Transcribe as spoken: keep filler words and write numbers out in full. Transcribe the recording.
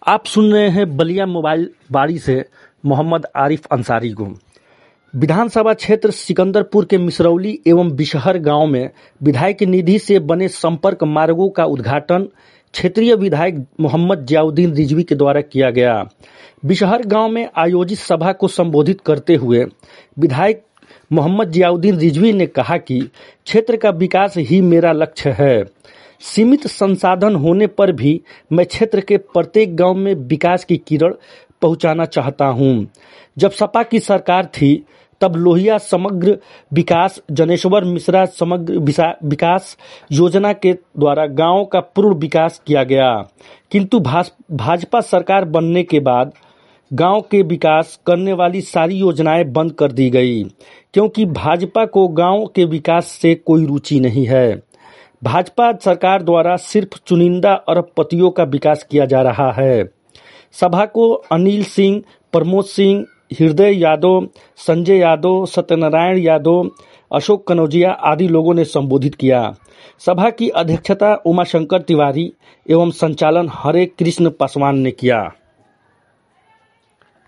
आप सुन रहे हैं बलिया मोबाइल बाड़ी से मोहम्मद आरिफ अंसारी को। विधानसभा क्षेत्र सिकंदरपुर के मिसरौली एवं बिशहर गांव में विधायक निधि से बने संपर्क मार्गों का उद्घाटन क्षेत्रीय विधायक मोहम्मद जियाउद्दीन रिजवी के द्वारा किया गया। बिशहर गांव में आयोजित सभा को संबोधित करते हुए विधायक मोहम्मद जियाउद्दीन रिजवी ने कहा कि क्षेत्र का विकास ही मेरा लक्ष्य है। सीमित संसाधन होने पर भी मैं क्षेत्र के प्रत्येक गांव में विकास की किरण पहुंचाना चाहता हूं। जब सपा की सरकार थी तब लोहिया समग्र विकास, जनेश्वर मिश्रा समग्र विकास योजना के द्वारा गांव का पूर्ण विकास किया गया, किंतु भाजपा सरकार बनने के बाद गांव के विकास करने वाली सारी योजनाएं बंद कर दी गई, क्योंकि भाजपा को गांव के विकास से कोई रुचि नहीं है। भाजपा सरकार द्वारा सिर्फ चुनिंदा अरबपतियों का विकास किया जा रहा है। सभा को अनिल सिंह, प्रमोद सिंह, हृदय यादव, संजय यादव, सत्यनारायण यादव, अशोक कनौजिया आदि लोगों ने संबोधित किया। सभा की अध्यक्षता उमाशंकर तिवारी एवं संचालन हरे कृष्ण पासवान ने किया।